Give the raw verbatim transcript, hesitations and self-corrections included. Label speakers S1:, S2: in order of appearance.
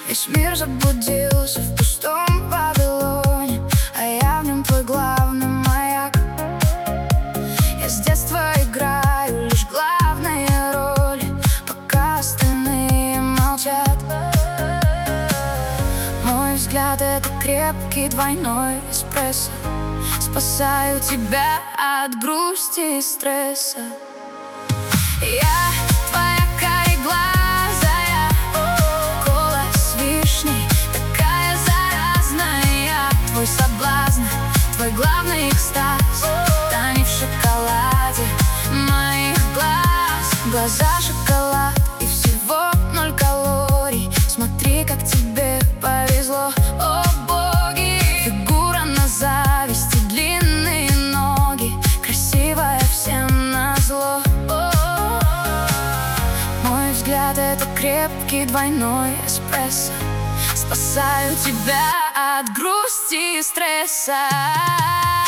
S1: Весь мир заблудился в пустом Вавилоне, а я в нем твой главный маяк. Я с детства играю лишь главные роли, пока остальные молчат. Мой взгляд — это крепкий двойной эспрессо. Спасаю тебя от грусти и стресса. Я твоя кареглазая, кола с вишней, такая заразная. Твой соблазн, твой главный экстаз, тайный в шоколаде моих глаз. Глаза шоколад и всего ноль калорий. Смотри, как тебе повезло, о боги. Фигура на зависть и длинные ноги, красивая всем назло. Мой взгляд — это крепкий двойной эспрессо. Спасаю тебя от грусти и стресса.